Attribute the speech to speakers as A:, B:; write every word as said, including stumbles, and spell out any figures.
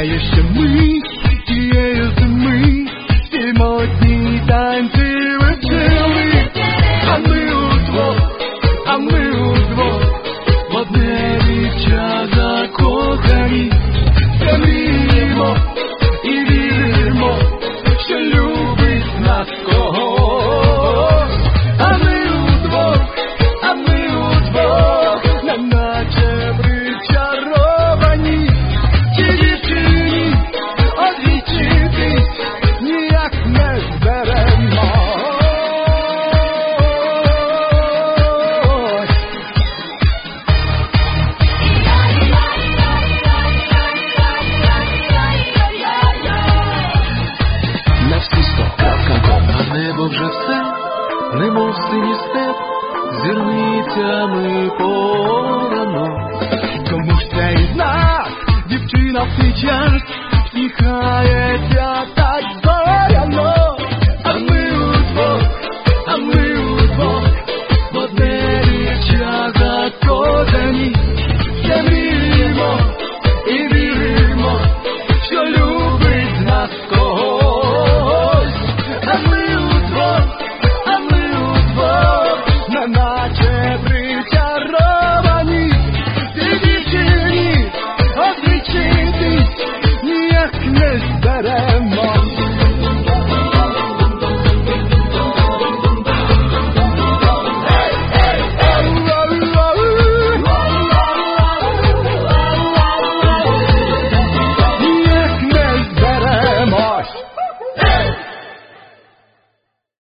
A: знає, що ми тієї зими всі модні танці вчили, а ми удвох, а ми удвох в одне віча закохані, все мріємо і віримо, що любить нас когось, а ми удвох, а ми удвох, неначе причаровані, ті дівчині одвічитись ніяк не зберемо.
B: На всі сто крапка ком, а небо вже все, немов синій степ, зірницями порано.
A: Тому ж цей знак дівчина в цей час всіхає